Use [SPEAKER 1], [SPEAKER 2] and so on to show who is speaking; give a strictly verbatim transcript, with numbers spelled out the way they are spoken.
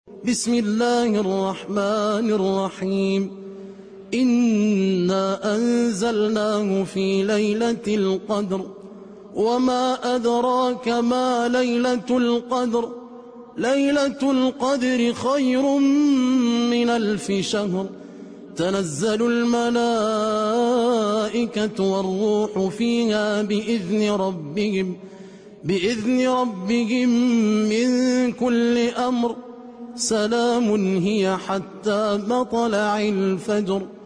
[SPEAKER 1] بسم الله الرحمن الرحيم إنا أنزلناه في ليلة القدر وما أدراك ما ليلة القدر ليلة القدر خير من ألف شهر تنزل الملائكة والروح فيها بإذن ربهم بإذن ربهم من كل أمر سلام هي حتى مطلع الفجر